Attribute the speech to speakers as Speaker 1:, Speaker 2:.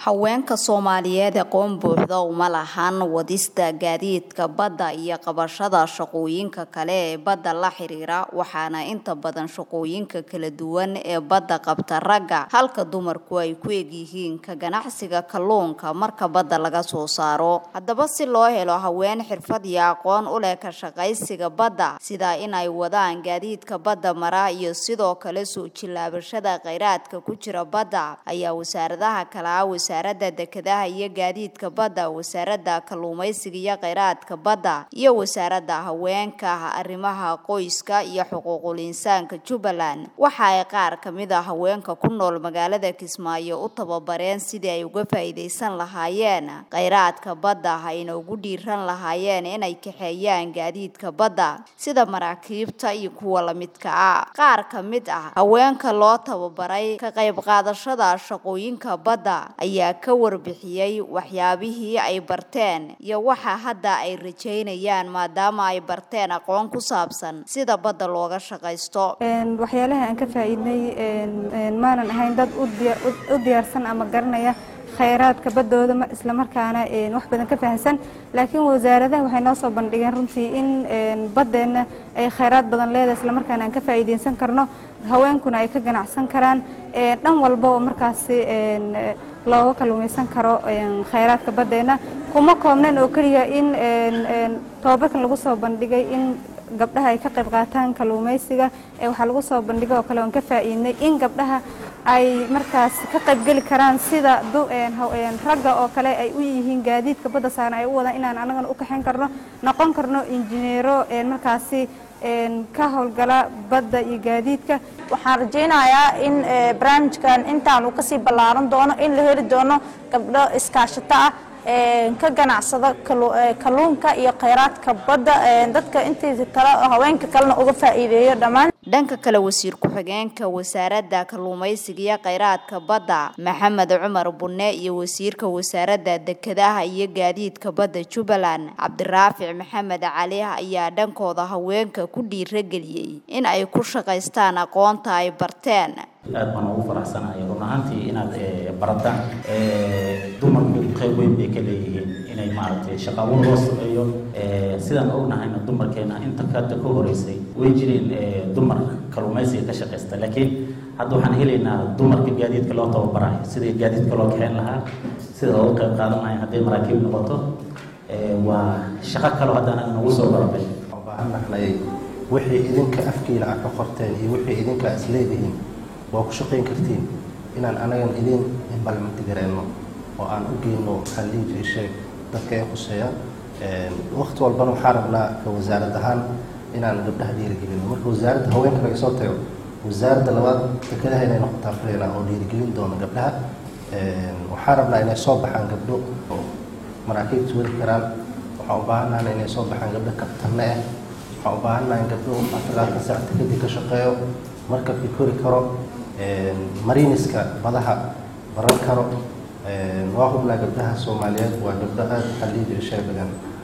Speaker 1: haweenka Soomaaliyeed aqoon buuxda uma lahan wadista gaadiidka badda iyo qabashada shaqooyinka kale ee badda la xiriira waxaana inta badan shaqooyinka kala duwan ee badda qabta ragga halka dumarku ay ku eegyihiin ka ganacsiga kalluunka marka badda laga soo saaro haddaba si loo helo haween xirfad iyo aqoon u leh ka shaqaysiga badda sida in ay wadaan gaadiidka badda mara iyo sidoo kale soo jilaabashada kheyraadka ku jira badda ayaa wasaaradaha kala wasaaradda dekedaha iyo gaadiidka badda wasaaradda kalluumaysiga iyo kheyraadka badda iyo wasaaradda haweenka arrimaha qoyska iyo xuquuqul insaanka Jubbaland waxa ay qaar kamid ah haweenka ku nool magaalada Kismaayo u tababareen sidii ay uga faa'iideysan lahaayeen kheyraadka badda ayna ugu dhiiran lahaayeen inay kaxeeyaan gaadiidka badda sida maraakiibta iyo kuwa la midka ah qaar kamid ah haweenka loo tababaray ka qayb qaadashada shaqooyinka badda ayaa ka warbixiyay waxyaabihii ay barteen iyo waxa hadda ay rajeynayaan maadaama ay barteen aqoon ku saabsan sida badda looga shaqaysto
Speaker 2: waxyaalaha aan ka faa'iidnay maanan ahayn dad u diyaarsan ama garanaya kheyraadka baddooda isla markaana wax badan ka fahansan laakiin wasaaradaha waxay noo soo bandhigeen runtii in baddeena ay kheyraad badan leedahay isla markaana aan ka faa'iideysan karno haweenkuna ay ka ganacsan karaan dhan walba oo markaasi looga kalluumaysan karo kheyraadka baddeena kuma koobneen oo kaliya in tababarkan lagu soo bandhigay in gabdhaha ay ka qayb qaataan kalluumaysiga waxa lagu soo bandhigay oo kale oo ka faa'iidnay in gabdhaha ay markaas ka qayb gali karaan sida ragga oo kale ay u yihiin gaadiidka badda saaran ay u wadaan inaan anagana u kaxeyn karno noqon karno injineero markaasi ka howlgala badda iyo gaadiidka
Speaker 3: waxaan rajeynayaa in barnaamijkan intaan uu ka sii ballaaran doono in la heli doono gabdho iskaashato ah ka ganacsada kalluunka iyo kheyraadka badda dadka intiisa kale haweenka kalena uga faa'iideeyo dhammaan
Speaker 1: dhanka kale wasiir ku-xigeenka wasaaradda kalluumaysiga iyo kheyraadka badda Maxamed Cumar Bunne iyo wasiirka wasaaradda dekedaha iyo gaadiidka badda Jubbaland Cabdiraafic Maxamed Cali ayaa dhankooda haweenka ku dhiirigeliyay in ay ku shaqaystaan aqoonta ay barteen
Speaker 4: aad baan ugu faraxsanahay run ahaantii inaad barataan dumarku qayb weyn bay ka leeyihiin inay maaragtay shaqo loo sameeyo sidaan ognahayna dumarkeena inta ka horeysay way jireen dumar kalluumaysiga ka shaqaysta laakiin hadda waxaan helaynaa dumarka gaadiidka loo tababarayo sidii gaadiidka loo kaxeyn lahaa sida loo qayb qaadan lahaa haddii maraakiib noqoto waa shaqo kale haddana nagu soo baratay
Speaker 5: baahannahay wixii idinka afkiila ka qorteen iyo wixii idinka isleedihiin waa ku shaqayn kartiin inaan anagan idin implement gareyno oo aan u geyno xalliyo sheeg dadka ay quseeyaan waqti walbana waxaan rabnaa ka wasaarad ahaan inaan gabdhaha dhiirigelino marka wasaaradda haweenka laga soo tago wasaaradda labaad dekedaha inay noqotaa freela oo dhiirigelin doono gabdhaha waxaan rabnaa inay soo baxaan gabdho oo maraakiibta wadi karaan waxaan u baahannahay inay soo baxaan gabdho kabtanne ah waxaan u baahannahay gabdho afaraadka saac dekedii ka shaqeeyo markabkii kori karo mariniska badaha baran karo waa hubnaa gabdhaha Soomaaliyeed waa gabdho aad xalliyo sheeg badan